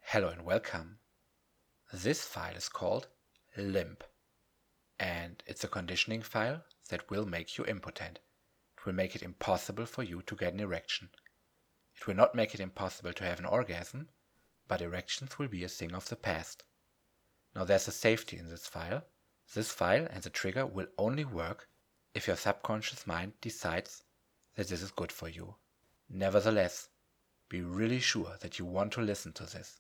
Hello and welcome. This file is called limp, and it's a conditioning file that will make you impotent. It will make it impossible for you to get an erection. It will not make it impossible to have an orgasm, but erections will be a thing of the past. Now there's a safety in this file. This file and the trigger will only work if your subconscious mind decides that this is good for you. Nevertheless, be really sure that you want to listen to this.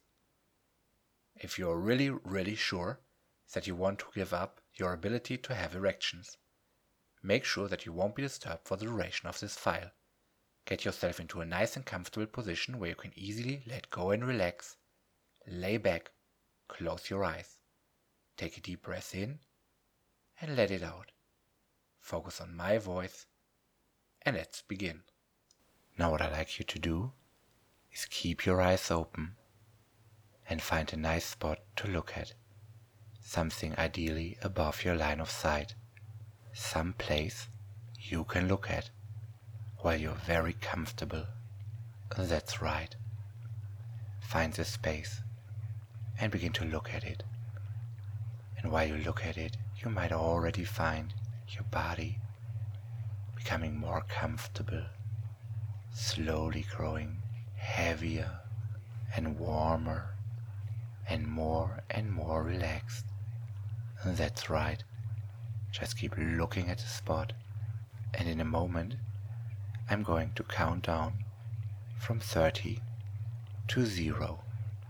If you're really sure that you want to give up your ability to have erections, make sure that you won't be disturbed for the duration of this file. Get yourself into a nice and comfortable position where you can easily let go and relax. Lay back, close your eyes, take a deep breath in and let it out. Focus on my voice and let's begin. Now what I'd like you to do is keep your eyes open and find a nice spot to look at, something ideally above your line of sight, some place you can look at while you're very comfortable. That's right. Find this space and begin to look at it. And while you look at it, you might already find your body becoming more comfortable, slowly growing heavier and warmer and more relaxed. That's right. Just keep looking at the spot, and in a moment I'm going to count down from 30 to 0.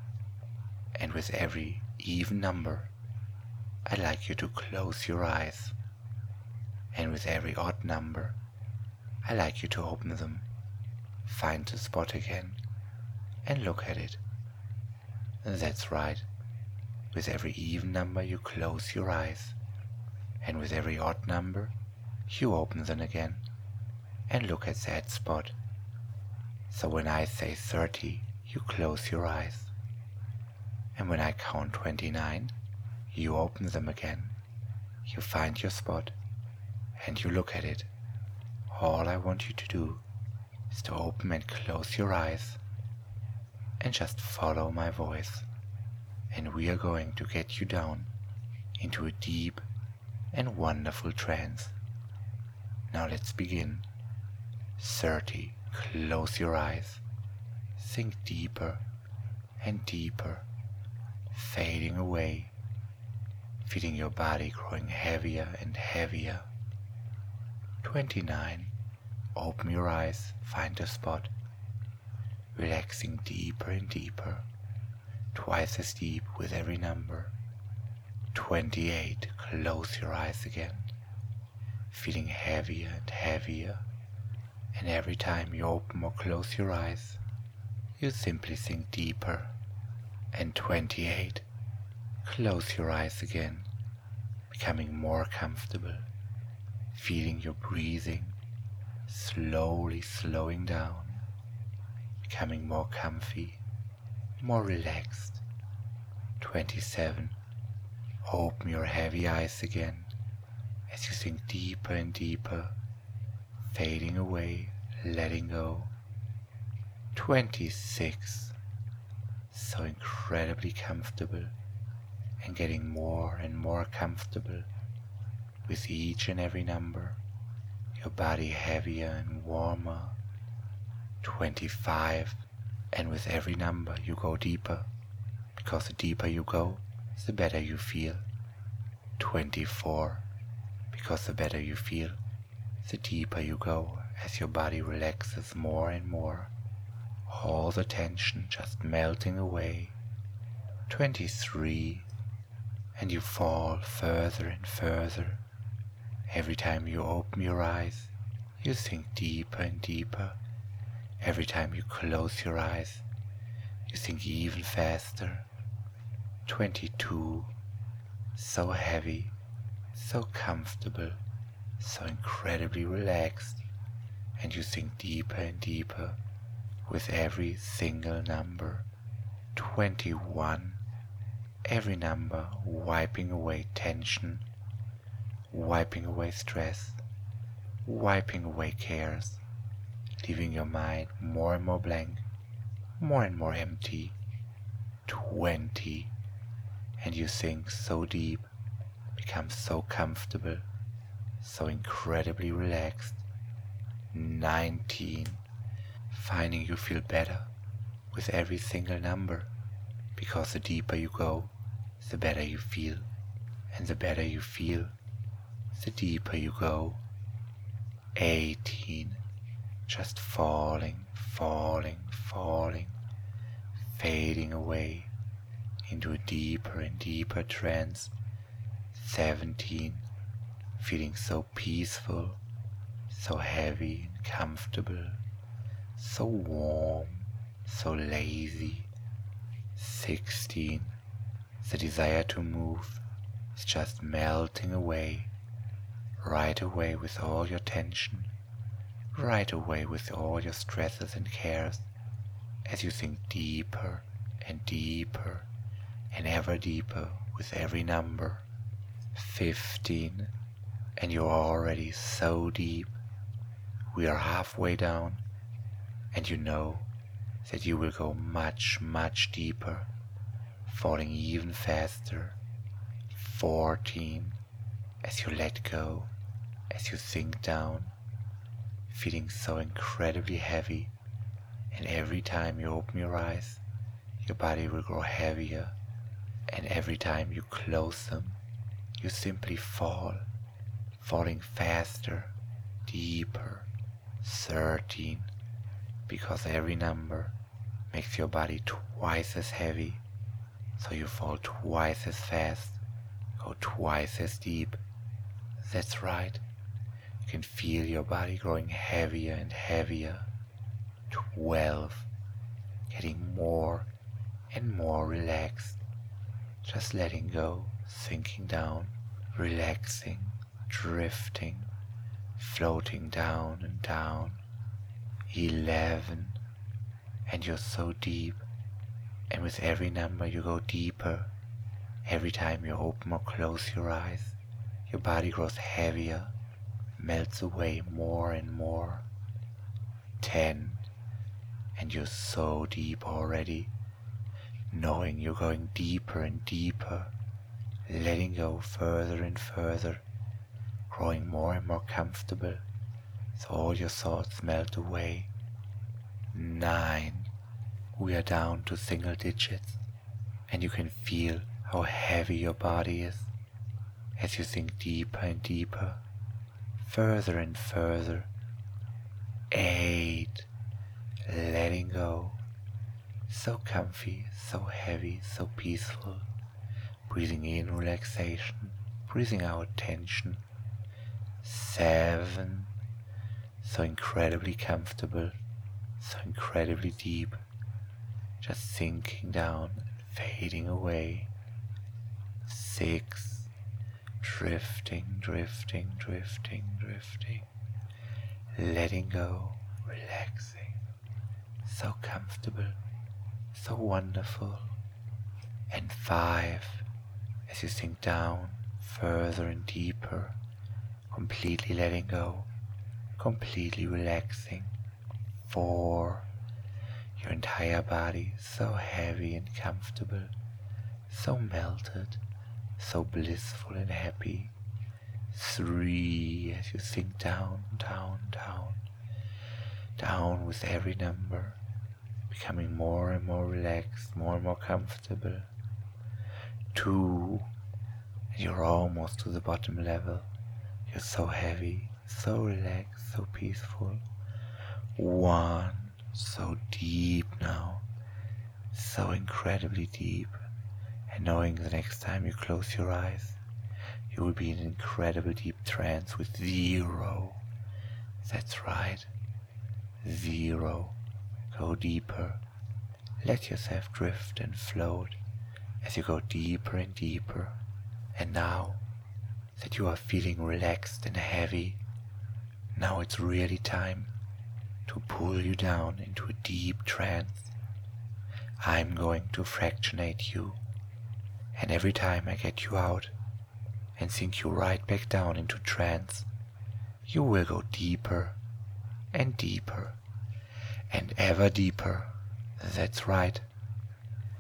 And with every even number, I'd like you to close your eyes. And with every odd number, I'd like you to open them, find the spot again, and look at it. That's right. With every even number you close your eyes, and with every odd number you open them again and look at that spot. So when I say 30, you close your eyes, and when I count 29, you open them again, you find your spot, and you look at it. All I want you to do is to open and close your eyes and just follow my voice, and we are going to get you down into a deep and wonderful trance. Now let's begin. 30. Close your eyes. Sink deeper and deeper, fading away, feeling your body growing heavier and heavier. 29. Open your eyes, find a spot, relaxing deeper and deeper, twice as deep with every number. 28. Close your eyes again, feeling heavier and heavier, and every time you open or close your eyes, you simply sink deeper. And 28. Close your eyes again, becoming more comfortable, feeling your breathing slowly slowing down, becoming more comfy, more relaxed. 27. Open your heavy eyes again as you sink deeper and deeper, fading away, letting go. 26. So incredibly comfortable and getting more and more comfortable with each and every number, your body heavier and warmer. 25. And with every number you go deeper, because the deeper you go, the better you feel. 24. Because the better you feel, the deeper you go as your body relaxes more and more, all the tension just melting away. 23. And you fall further and further. Every time you open your eyes, you sink deeper and deeper. Every time you close your eyes, you sink even faster. 22. So heavy, so comfortable, so incredibly relaxed, and you sink deeper and deeper with every single number. 21. Every number wiping away tension, wiping away stress, wiping away cares, leaving your mind more and more blank, more and more empty. 20, and you sink so deep, become so comfortable, so incredibly relaxed. 19, finding you feel better with every single number, because the deeper you go, the better you feel, and the better you feel, the deeper you go. 18, just falling, falling, falling, fading away into a deeper and deeper trance. 17, feeling so peaceful, so heavy and comfortable, so warm, so lazy. 16, the desire to move is just melting away, right away with all your tension, right away with all your stresses and cares, as you sink deeper and deeper and ever deeper with every number. 15, and you're already so deep. We are halfway down, and you know that you will go much, much deeper, falling even faster. 14, as you let go, as you sink down, feeling so incredibly heavy, and every time you open your eyes, your body will grow heavier, and every time you close them, you simply fall, falling faster, deeper. 13, because every number makes your body twice as heavy, so you fall twice as fast, go twice as deep. That's right, you can feel your body growing heavier and heavier. 12, getting more and more relaxed, just letting go, sinking down, relaxing, drifting, floating down and down. 11, and you're so deep, and with every number you go deeper. Every time you open or close your eyes, your body grows heavier, melts away more and more. 10, and you're so deep already, knowing you're going deeper and deeper, letting go further and further, growing more and more comfortable, so all your thoughts melt away. 9, we are down to single digits, and you can feel how heavy your body is as you sink deeper and deeper, further and further. 8, letting go, so comfy, so heavy, so peaceful, breathing in relaxation, breathing out tension. 7, so incredibly comfortable, so incredibly deep, just sinking down and fading away. 6, drifting, drifting, drifting, drifting, letting go, relaxing, so comfortable, so wonderful. And 5, as you sink down further and deeper, completely letting go, completely relaxing. 4, your entire body so heavy and comfortable, so melted, so blissful and happy. 3, as you sink down, down, down, down with every number, becoming more and more relaxed, more and more comfortable. 2, and you're almost to the bottom level. You're so heavy, so relaxed, so peaceful. 1, so deep now, so incredibly deep, and knowing the next time you close your eyes, you will be in an incredible deep trance with 0. That's right, 0. Go deeper. Let yourself drift and float as you go deeper and deeper. And now that you are feeling relaxed and heavy, now it's really time to pull you down into a deep trance. I'm going to fractionate you, and every time I get you out and sink you right back down into trance, you will go deeper and deeper and ever deeper. That's right.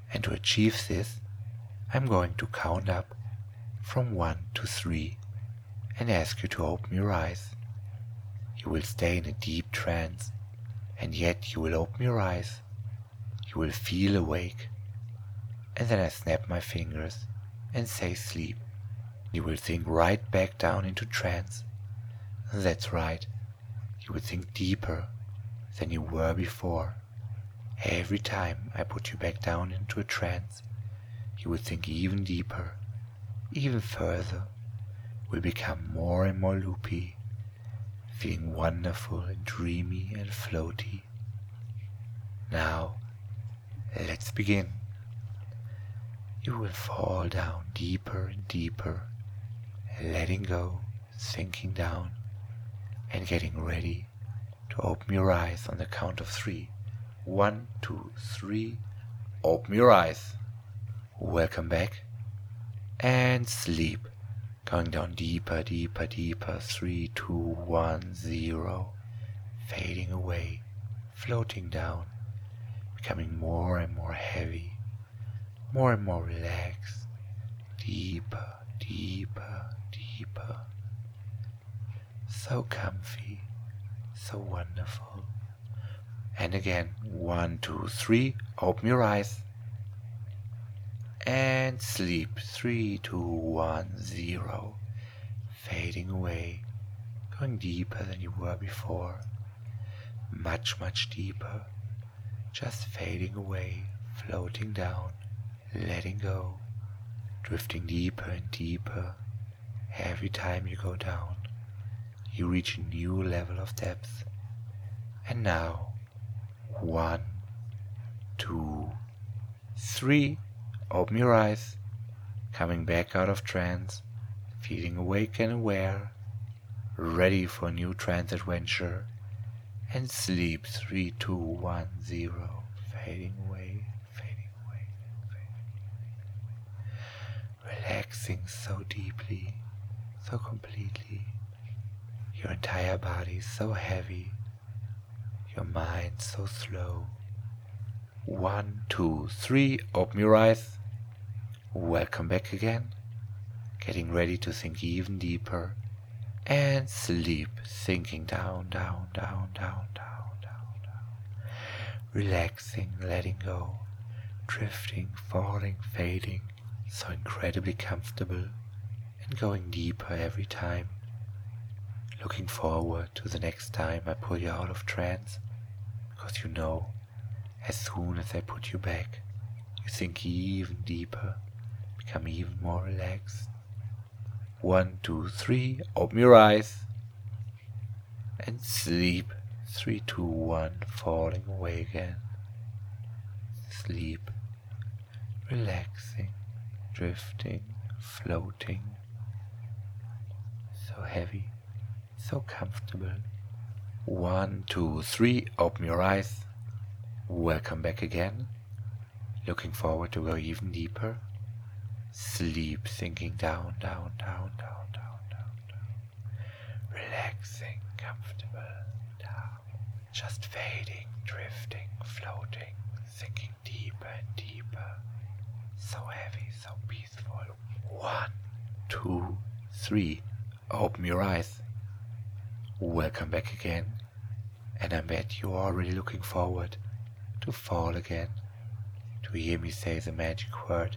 And to achieve this, I'm going to count up from 1 to 3 and ask you to open your eyes. You will stay in a deep trance, and yet you will open your eyes. You will feel awake. And then I snap my fingers and say sleep. You will sink right back down into trance. That's right. You will sink deeper than you were before. Every time I put you back down into a trance, you will sink even deeper, even further, will become more and more loopy, feeling wonderful and dreamy and floaty. Now, let's begin. You will fall down deeper and deeper, letting go, sinking down, and getting ready to open your eyes on the count of 3. 1, 2, 3, open your eyes. Welcome back, and sleep. Going down deeper, deeper, deeper. 3, 2, 1, 0. Fading away, floating down, becoming more and more heavy, more and more relaxed. Deeper, deeper, deeper. So comfy, so wonderful. And again, 1, 2, 3, open your eyes. And sleep. 3, 2, 1, 0. Fading away, going deeper than you were before. Much, much deeper. Just fading away, floating down, letting go, drifting deeper and deeper. Every time you go down, you reach a new level of depth. And now, 1, 2, 3. Open your eyes, coming back out of trance, feeling awake and aware, ready for a new trance adventure, and sleep. 3, 2, 1, 0, fading away, fading away, fading away. Relaxing so deeply, so completely. Your entire body so heavy, your mind so slow. 1, 2, 3, open your eyes. Welcome back again, getting ready to sink even deeper, and sleep, sinking down, down, down, down, down, down, down. Relaxing, letting go, drifting, falling, fading, so incredibly comfortable, and going deeper every time. Looking forward to the next time I pull you out of trance, because you know, as soon as I put you back, you sink even deeper, become even more relaxed. 1, 2, 3, open your eyes, and sleep. 3, 2, 1, falling away again. Sleep, relaxing, drifting, floating, so heavy, so comfortable. 1, 2, 3, open your eyes. Welcome back again. Looking forward to go even deeper. Sleep, sinking down, down, down, down, down, down, down. Relaxing, comfortable, down. Just fading, drifting, floating, sinking deeper and deeper. So heavy, so peaceful. 1, 2, 3, open your eyes. Welcome back again. And I bet you're already looking forward to fall again, to hear me say the magic word.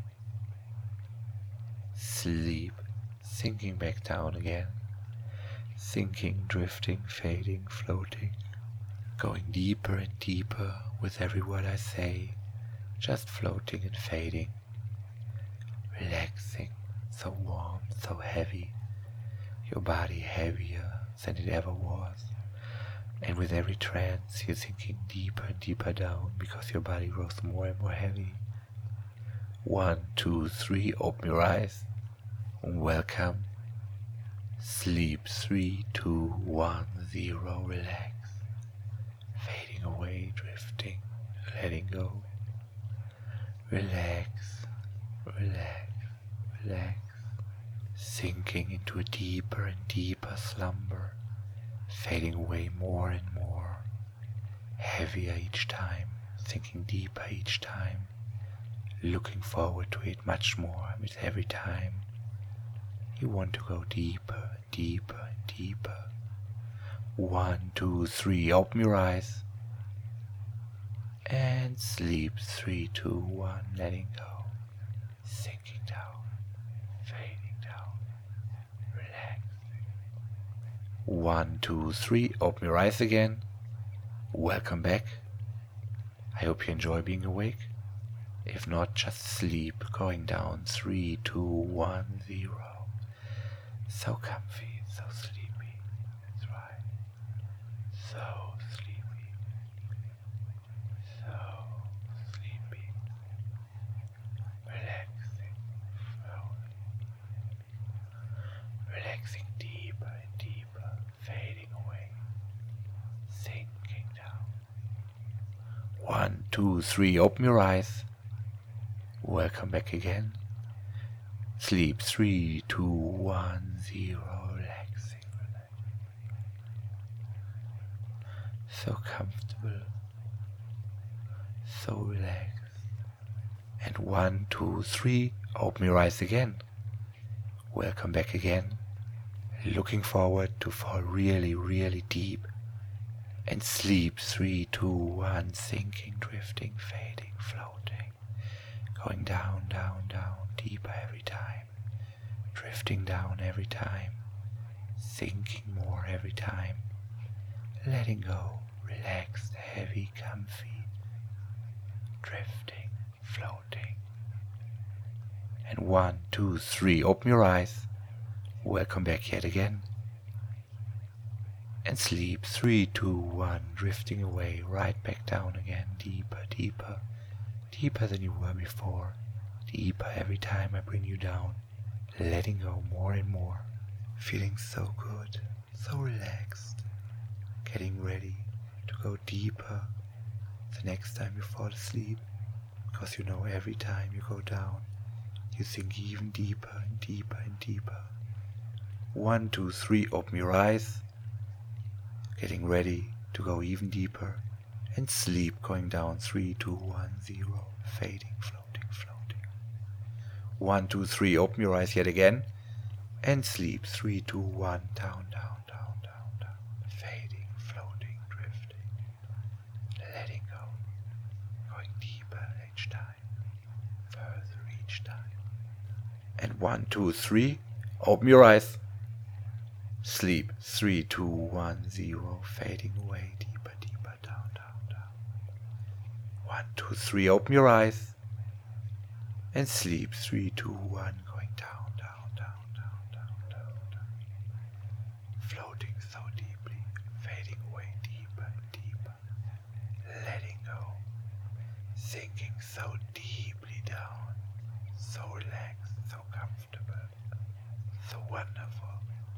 Sleep, sinking back down again, sinking, drifting, fading, floating, going deeper and deeper with every word I say, just floating and fading, relaxing, so warm, so heavy, your body heavier than it ever was. And with every trance, you're sinking deeper and deeper down because your body grows more and more heavy. 1, 2, 3, open your eyes. Welcome. Sleep. 3, 2, 1, 0, relax. Fading away, drifting, letting go. Relax, relax, relax. Sinking into a deeper and deeper slumber. Fading away more and more, heavier each time, sinking deeper each time, looking forward to it much more with every time. You want to go deeper, deeper, deeper. 1, 2, 3, open your eyes. And sleep. 3, 2, 1, letting go. Sinking down, fading down, relaxing. 1, 2, 3, open your eyes again. Welcome back. I hope you enjoy being awake. If not, just sleep. Going down. 3, 2, 1, 0. So comfy, so sleepy. That's right. So sleepy. So sleepy. Relaxing, slowly. Relaxing deeper and deeper, fading away. Sinking down. 1, 2, 3, open your eyes. Welcome back again. Sleep. 3, 2, 1, 0. Relaxing, relaxing. So comfortable. So relaxed. And 1, 2, 3, open your eyes again. Welcome back again. Looking forward to fall really, really deep and sleep. 3, 2, 1, sinking, drifting, fading, floating. Going down, down, down, deeper every time. Drifting down every time. Sinking more every time. Letting go, relaxed, heavy, comfy. Drifting, floating. And 1, 2, 3, open your eyes. Welcome back yet again. And sleep. 3, 2, 1, drifting away, right back down again, deeper, deeper. Deeper than you were before, deeper every time I bring you down, letting go more and more, feeling so good, so relaxed, getting ready to go deeper the next time you fall asleep, because you know every time you go down, you sink even deeper and deeper and deeper. 1, 2, 3, open your eyes, getting ready to go even deeper. And sleep, going down. 3, 2, 1, 0, fading, floating, floating. 1, 2, 3, open your eyes yet again. And sleep. 3, 2, 1, down, down, down, down, down. Fading, floating, drifting. Letting go. Going deeper each time. Further each time. And 1, 2, 3, open your eyes. Sleep. 3, 2, 1, 0, fading away. Deeper, deeper, down, down. 1, 2, 3, open your eyes and sleep. 3, 2, 1, going down, down, down, down, down, down, down. Floating so deeply, fading away deeper and deeper, letting go, sinking so deeply down, so relaxed, so comfortable, so wonderful.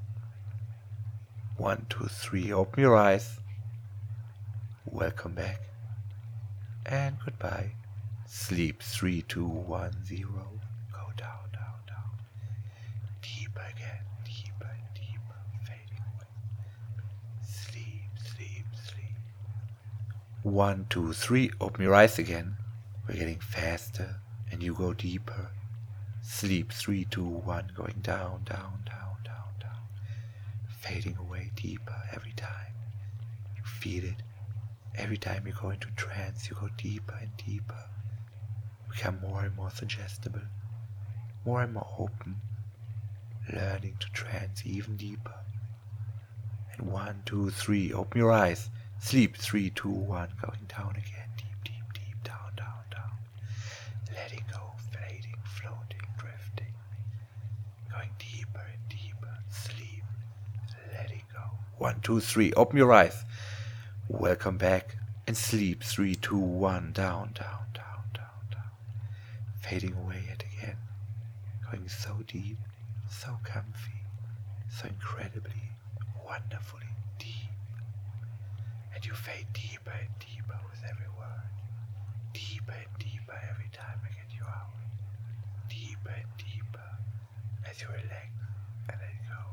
1, 2, 3, open your eyes. Welcome back. And goodbye. Sleep. 3, 2, 1, 0. Go down, down, down. Deeper again, deeper, deeper, fading away. Sleep, sleep, sleep. 1, 2, 3, open your eyes again. We're getting faster and you go deeper. Sleep. 3, 2, 1, going down, down, down, down, down. Fading away deeper every time. You feel it. Every time you go into trance, you go deeper and deeper. Become more and more suggestible, more and more open, learning to trance even deeper. And 1, 2, 3, open your eyes. Sleep. 3, 2, 1, going down again. Deep, deep, deep, down, down, down. Letting go, fading, floating, drifting. Going deeper and deeper. Sleep. Letting go. 1, 2, 3, open your eyes. Welcome back and sleep. 3, 2, 1, down, down, down, down, down. Fading away yet again. Going so deep, so comfy, so incredibly, wonderfully deep. And you fade deeper and deeper with every word. Deeper and deeper every time I get you out. Deeper and deeper as you relax and let it go.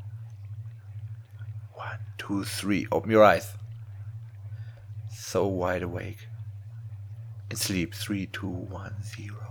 1, 2, 3, open your eyes. So wide awake. And sleep. 3, 2, 1, 0, going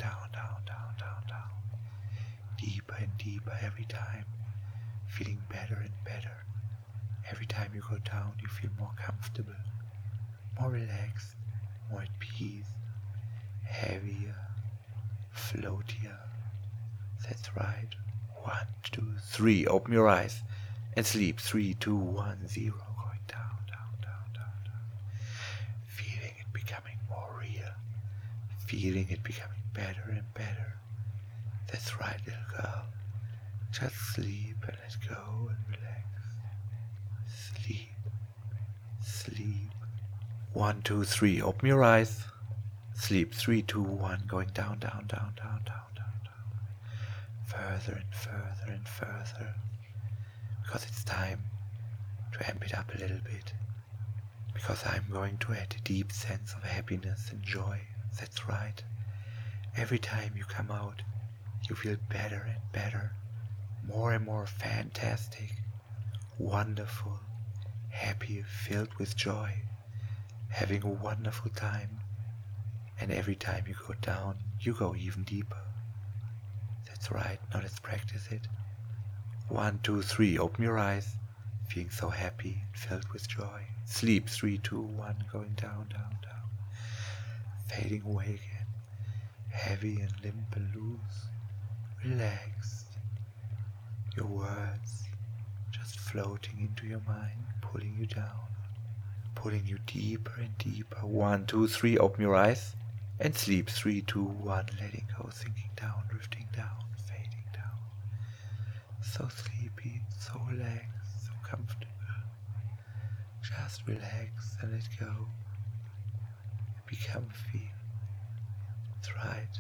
down, down, down, down, down. Deeper and deeper every time, feeling better and better. Every time you go down, you feel more comfortable, more relaxed, more at peace, heavier, floatier. That's right. 1, 2, 3. Open your eyes and sleep. 3, 2, 1, 0. Going down, down, down, down, down. Feeling it becoming more real. Feeling it becoming better and better. That's right, little girl. Just sleep and let go and relax. Sleep. Sleep. 1, 2, 3. Open your eyes. Sleep. 3, 2, 1. Going down, down, down, down, down, down, down. Further and further and further. Because it's time to amp it up a little bit. Because I'm going to add a deep sense of happiness and joy. That's right. Every time you come out, you feel better and better. More and more fantastic. Wonderful. Happy, filled with joy. Having a wonderful time. And every time you go down, you go even deeper. That's right. Now let's practice it. 1, 2, 3. Open your eyes. Feeling so happy and filled with joy. Sleep. 3, 2, 1. Going down, down, down. Fading away again. Heavy and limp and loose. Relaxed. Your words just floating into your mind, pulling you down. Pulling you deeper and deeper. 1, 2, 3. Open your eyes. And sleep. 3, 2, 1. Letting go. Sinking down. Drifting down. Fading down. So sleepy. So relaxed. So comfortable. Just relax and let go. Be comfy. That's right.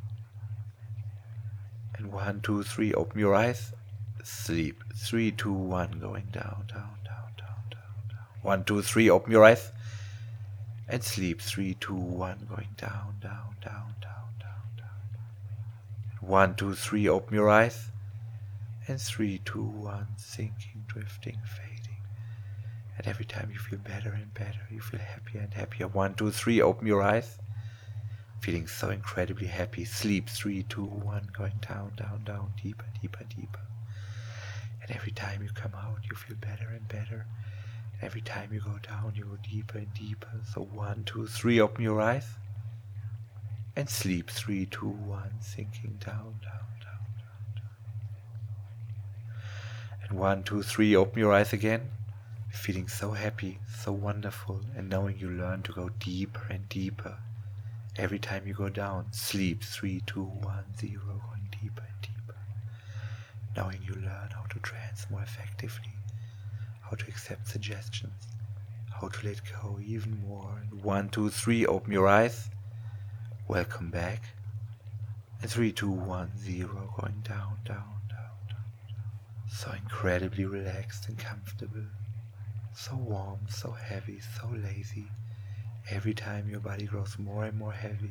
And 1, 2, 3. Open your eyes. Sleep. 3, 2, 1. Going down, down, down, down, down, down. 1, 2, 3. Open your eyes. And sleep. 3, 2, 1. Going down, down, down, down, down, down. 1, 2, 3. Open your eyes. And 3, 2, 1. Sinking, drifting, fading. And every time you feel better and better, you feel happier and happier. 1, 2, 3. Open your eyes. Feeling so incredibly happy. Sleep. 3, 2, 1. Going down, down, down. Deeper, deeper, deeper. And every time you come out, you feel better and better. Every time you go down, you go deeper and deeper. So 1, 2, 3, open your eyes. And sleep. 3, 2, 1, sinking down, down, down, down, down. And 1, 2, 3, open your eyes again. Feeling so happy, so wonderful, and knowing you learn to go deeper and deeper. Every time you go down, sleep. 3, 2, 1, 0, going deeper and deeper. Knowing you learn how to trance more effectively. How to accept suggestions, how to let go even more. And 1, 2, 3, open your eyes. Welcome back. And 3, 2, 1, 0, going down, down, down, down. So incredibly relaxed and comfortable. So warm, so heavy, so lazy. Every time your body grows more and more heavy.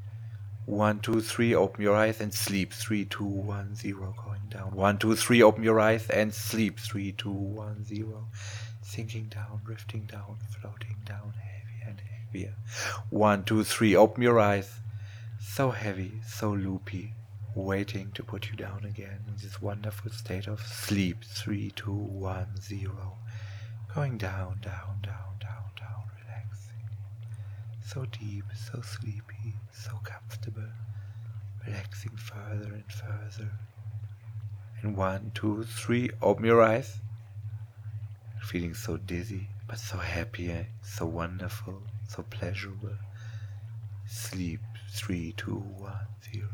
1, 2, 3, open your eyes and sleep. 3, 2, 1, 0, going down. 1, 2, 3, open your eyes and sleep. 3, 2, 1, 0, sinking down, drifting down, floating down, heavier and heavier. 1, 2, 3, open your eyes. So heavy, so loopy, waiting to put you down again in this wonderful state of sleep. 3, 2, 1, 0, going down, down, down, down, down, relaxing. So deep, so sleepy, so comfortable, relaxing further and further. And 1, 2, 3, open your eyes. Feeling so dizzy, but so happy, so wonderful, so pleasurable. Sleep. 3, 2, 1, 0.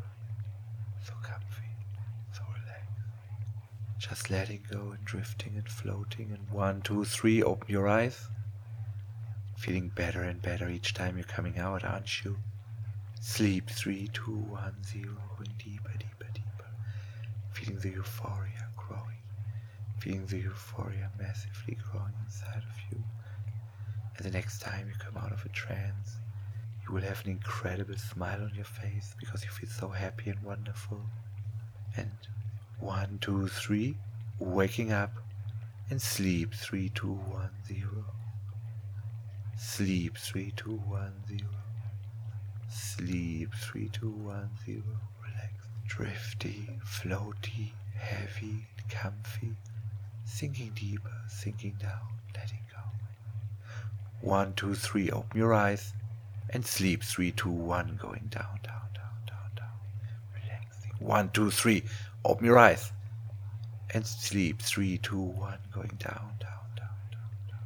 So comfy, so relaxed. Just letting go and drifting and floating. And 1, 2, 3, open your eyes. Feeling better and better each time you're coming out, aren't you? Sleep. 3, 2, 1, 0. Going deeper, deeper, deeper. Feeling the euphoria growing. Feeling the euphoria massively growing inside of you. And the next time you come out of a trance, you will have an incredible smile on your face because you feel so happy and wonderful. And 1, 2, 3, waking up and sleep. 3, 2, 1, 0. Sleep. 3, 2, 1, 0. Sleep, 3, 2, 1, 0. Relax. Drifty, floaty, heavy, comfy. Sinking deeper, sinking down, letting go. 1, 2, 3, open your eyes and sleep. 3, 2, 1, going down, down, down, down, down. Relaxing. 1, 2, 3, open your eyes and sleep. 3, 2, 1, going down, down, down, down, down.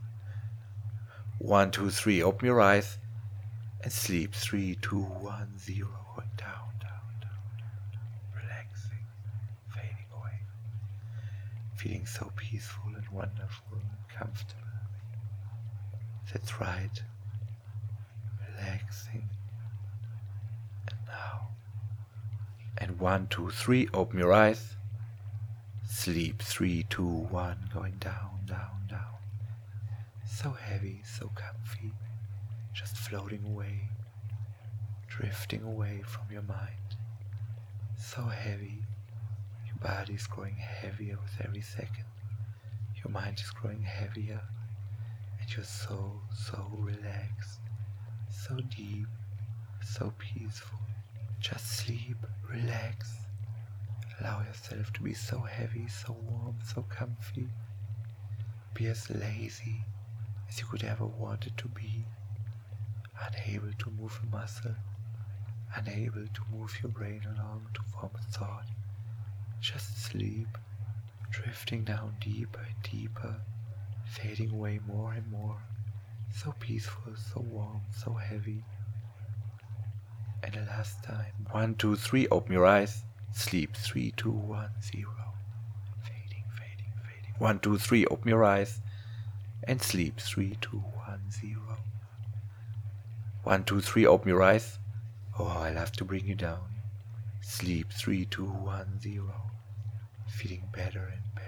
1, 2, 3, open your eyes and sleep. 3, 2, 1, 0, going down, down, down, down. Relaxing, fading away. Feeling so peaceful and wonderful and comfortable. That's right. Relaxing. And now. And 1, 2, 3, open your eyes. Sleep. 3, 2, 1, going down, down, down. So heavy, so comfy. Just floating away. Drifting away from your mind. So heavy. Your body's growing heavier with every second. Your mind is growing heavier. And you're so relaxed, so deep, so peaceful. Just sleep, relax. Allow yourself to be so heavy, so warm, so comfy. Be as lazy as you could ever want it to be. Unable to move a muscle, unable to move your brain along to form a thought. Just sleep, drifting down deeper and deeper. Fading away more and more, so peaceful, so warm, so heavy. And the last time, 1, 2, 3, open your eyes, sleep, 3, 2, 1, 0. Fading, fading, fading. 1, 2, 3, open your eyes, and sleep, 3, 2, 1, 0. 1, 2, 3, open your eyes. Oh, I love to bring you down. Sleep, 3, 2, 1, 0. Feeling better and better.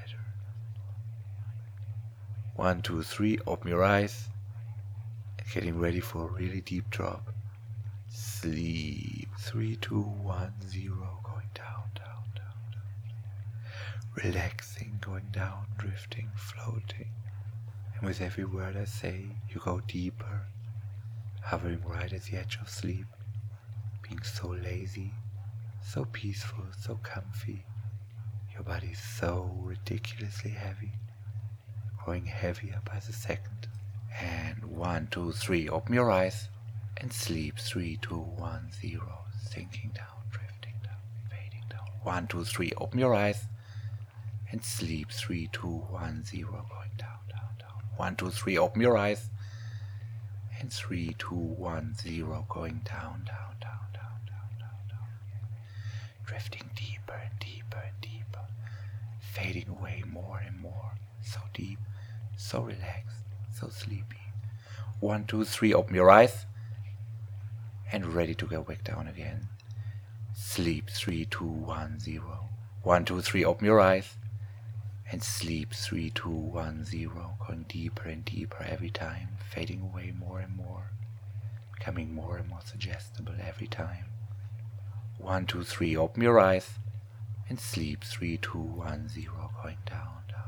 1, 2, 3, open your eyes, and getting ready for a really deep drop. Sleep. 3, 2, 1, 0, going down, down, down, down. Relaxing, going down, drifting, floating. And with every word I say, you go deeper, hovering right at the edge of sleep, being so lazy, so peaceful, so comfy. Your body is so ridiculously heavy. Growing heavier by the second. And 1, 2, 3, open your eyes and sleep. 3, 2, 1, 0, sinking down, drifting down, fading down. 1, 2, 3, open your eyes and sleep. 3, 2, 1, 0, going down, down, down. 1, 2, 3, open your eyes and 3, 2, 1, 0, going down, down, down, down, down, down, down. Drifting deeper and deeper and deeper, fading away more and more, so deep. So relaxed, so sleepy. 1, 2, 3, open your eyes and ready to go back down again. Sleep. 3, 2, 1, 0. 1, 2, 3, open your eyes and sleep. 3, 2, 1, 0. Going deeper and deeper every time, fading away more and more, becoming more and more suggestible every time. 1, 2, 3, open your eyes and sleep. 3, 2, 1, 0. Going down.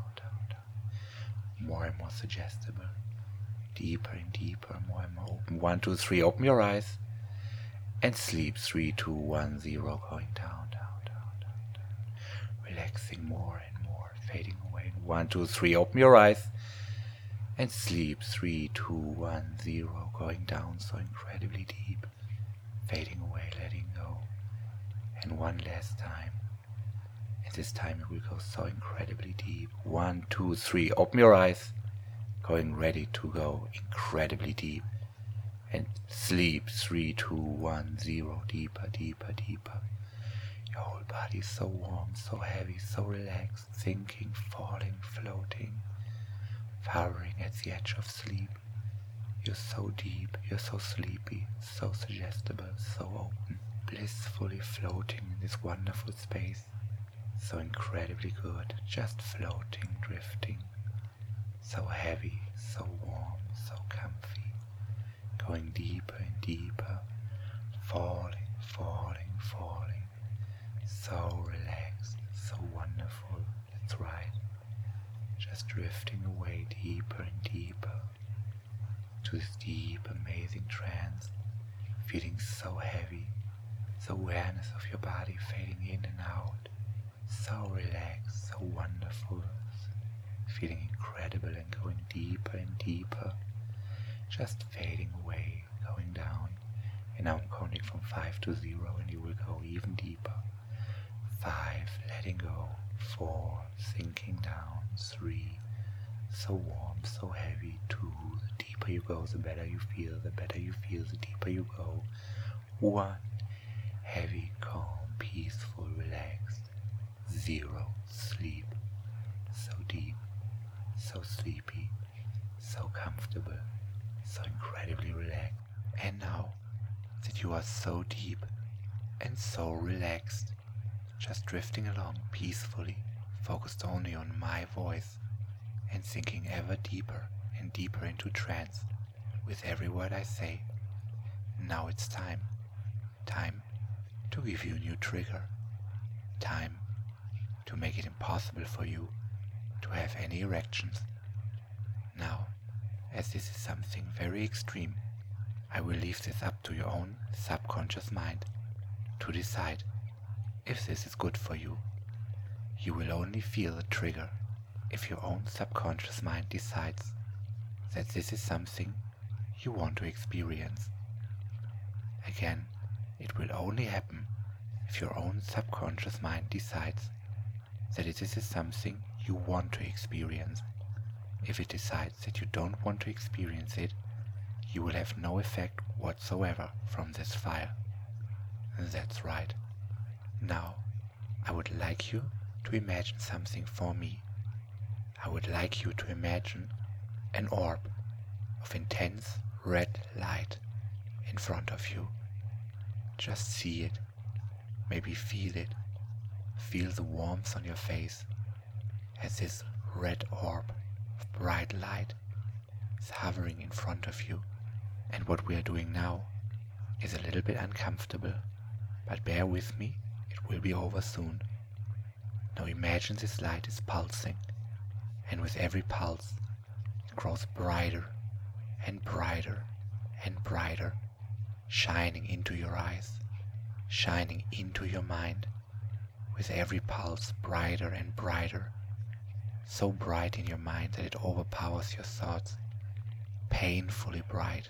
More and more suggestible, deeper and deeper, more and more open. 1, 2, 3, open your eyes and sleep. 3, 2, 1, 0, going down, down, down, down, down. Relaxing more and more, fading away. 1, 2, 3, open your eyes and sleep. 3, 2, 1, 0, going down so incredibly deep, fading away, letting go. And one last time. This time it will go so incredibly deep. 1, 2, 3, open your eyes, going ready to go incredibly deep, and sleep. 3, 2, 1, 0, deeper, deeper, deeper. Your whole body is so warm, so heavy, so relaxed, sinking, falling, floating, hovering at the edge of sleep. You're so deep, you're so sleepy, so suggestible, so open, blissfully floating in this wonderful space. So incredibly good, just floating, drifting, so heavy, so warm, so comfy, going deeper and deeper, falling, falling, falling, so relaxed, so wonderful. That's right, just drifting away deeper and deeper to this deep, amazing trance, feeling so heavy, the awareness of your body fading in and out, so relaxed, so wonderful, feeling incredible and going deeper and deeper, just fading away, going down. And now I'm counting from 5 to 0 and you will go even deeper. 5, letting go. 4, sinking down. 3, so warm, so heavy. 2, the deeper you go, the better you feel. The better you feel, the deeper you go. 1, heavy, calm, peaceful, relaxed. 0, sleep, so deep, so sleepy, so comfortable, so incredibly relaxed. And now that you are so deep and so relaxed, just drifting along peacefully, focused only on my voice and sinking ever deeper and deeper into trance with every word I say. Now it's time to give you a new trigger, time to make it impossible for you to have any erections. Now, as this is something very extreme, I will leave this up to your own subconscious mind to decide if this is good for you. You will only feel the trigger if your own subconscious mind decides that this is something you want to experience. Again, it will only happen if your own subconscious mind decides that this is something you want to experience. If it decides that you don't want to experience it, you will have no effect whatsoever from this file. That's right. Now, I would like you to imagine something for me. I would like you to imagine an orb of intense red light in front of you. Just see it, maybe feel it. Feel the warmth on your face as this red orb of bright light is hovering in front of you. And what we are doing now is a little bit uncomfortable, but bear with me, it will be over soon. Now imagine this light is pulsing, and with every pulse it grows brighter and brighter and brighter, shining into your eyes, shining into your mind. With every pulse brighter and brighter, so bright in your mind that it overpowers your thoughts, painfully bright,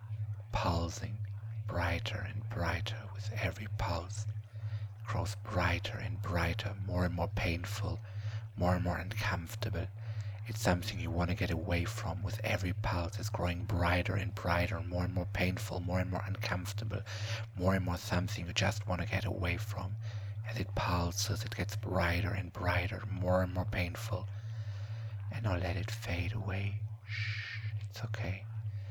pulsing brighter and brighter with every pulse, grows brighter and brighter, more and more painful, more and more uncomfortable. It's something you want to get away from. With every pulse it's growing brighter and brighter, more and more painful, more and more uncomfortable, more and more something you just want to get away from. As it pulses, it gets brighter and brighter, more and more painful. And now let it fade away. Shh, it's okay.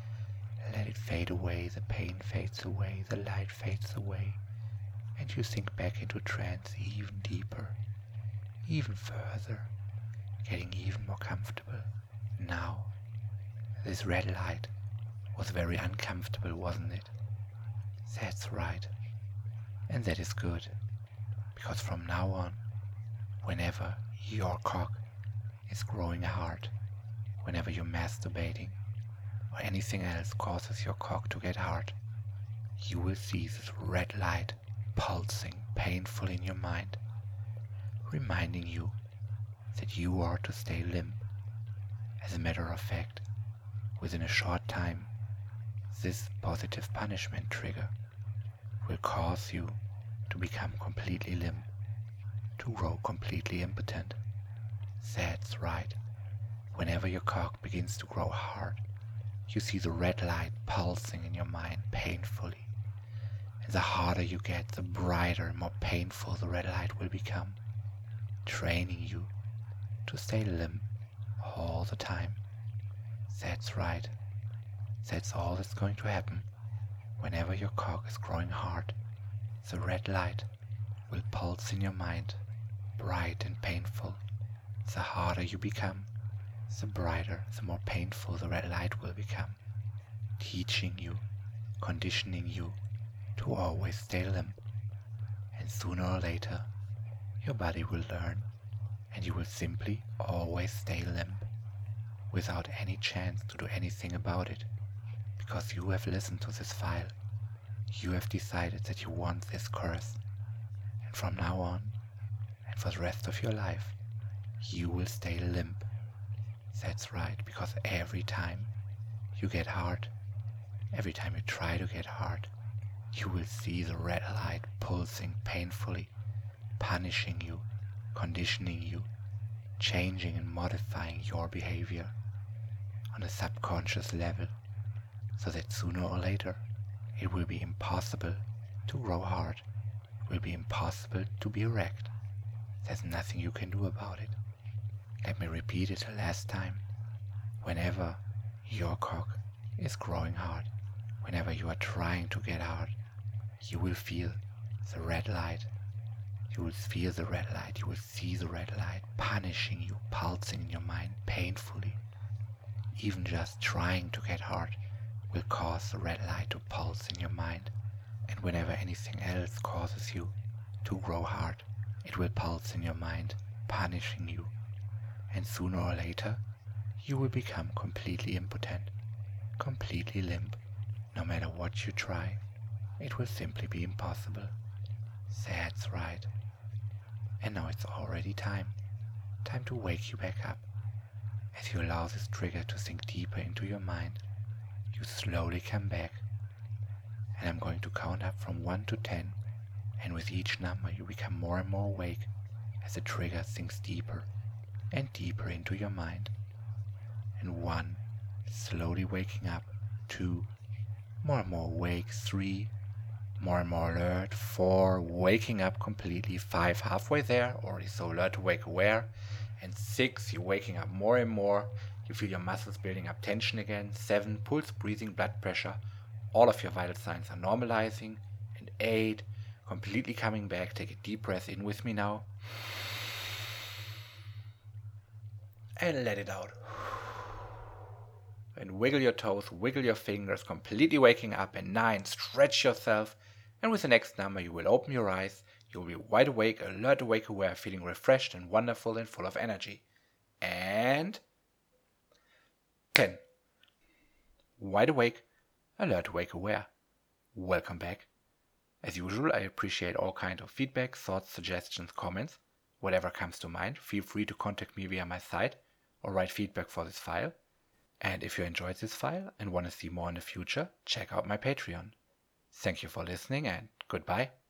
Let it fade away, the pain fades away, the light fades away, and you sink back into trance even deeper, even further, getting even more comfortable. Now, this red light was very uncomfortable, wasn't it? That's right. And that is good, because from now on, whenever your cock is growing hard, whenever you're masturbating, or anything else causes your cock to get hard, you will see this red light pulsing painful in your mind, reminding you that you are to stay limp. As a matter of fact, within a short time, this positive punishment trigger will cause you to become completely limp, to grow completely impotent. That's right. Whenever your cock begins to grow hard, you see the red light pulsing in your mind painfully. And the harder you get, the brighter and more painful the red light will become, training you to stay limp all the time. That's right. That's all that's going to happen. Whenever your cock is growing hard, the red light will pulse in your mind, bright and painful. The harder you become, the brighter, the more painful the red light will become, teaching you, conditioning you to always stay limp. And sooner or later, your body will learn, and you will simply always stay limp, without any chance to do anything about it, because you have listened to this file. You have decided that you want this curse. And from now on, and for the rest of your life, you will stay limp. That's right, because every time you get hard, every time you try to get hard, you will see the red light pulsing painfully, punishing you, conditioning you, changing and modifying your behavior on a subconscious level, so that sooner or later it will be impossible to grow hard, it will be impossible to be erect. There's nothing you can do about it. Let me repeat it a last time. Whenever your cock is growing hard, whenever you are trying to get hard, you will feel the red light. You will feel the red light. You will see the red light punishing you, pulsing in your mind painfully. Even just trying to get hard will cause the red light to pulse in your mind. And whenever anything else causes you to grow hard, it will pulse in your mind, punishing you. And sooner or later, you will become completely impotent, completely limp. No matter what you try, it will simply be impossible. That's right. And now it's already time to wake you back up. As you allow this trigger to sink deeper into your mind, you slowly come back. And I'm going to count up from 1 to 10, and with each number you become more and more awake as the trigger sinks deeper and deeper into your mind. And 1, slowly waking up. 2, more and more awake. 3, more and more alert. 4, waking up completely. 5, halfway there, already so alert to wake aware. And 6, you're waking up more and more. You feel your muscles building up tension again. 7, pulse, breathing, blood pressure. All of your vital signs are normalizing. And 8, completely coming back. Take a deep breath in with me now. And let it out. And wiggle your toes, wiggle your fingers, completely waking up. And 9, stretch yourself. And with the next number, you will open your eyes. You will be wide awake, alert, awake, aware, feeling refreshed and wonderful and full of energy. And 10. Wide awake, alert, awake, aware. Welcome back. As usual, I appreciate all kinds of feedback, thoughts, suggestions, comments. Whatever comes to mind, feel free to contact me via my site or write feedback for this file. And if you enjoyed this file and want to see more in the future, check out my Patreon. Thank you for listening and goodbye.